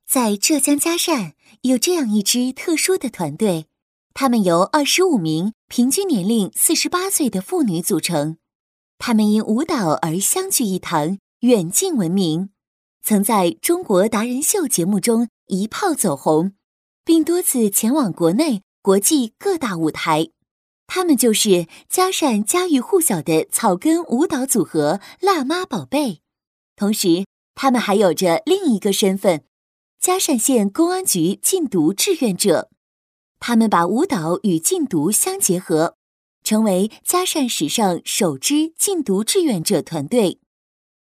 在浙江嘉善有这样一支特殊的团队，他们由25名平均年龄48岁的妇女组成。他们因舞蹈而相聚一堂，远近闻名，曾在中国达人秀节目中一炮走红，并多次前往国内、国际各大舞台。他们就是嘉善家喻户晓的草根舞蹈组合辣妈宝贝。同时，他们还有着另一个身份，嘉善县公安局禁毒志愿者。他们把舞蹈与禁毒相结合，成为嘉善史上首支禁毒志愿者团队。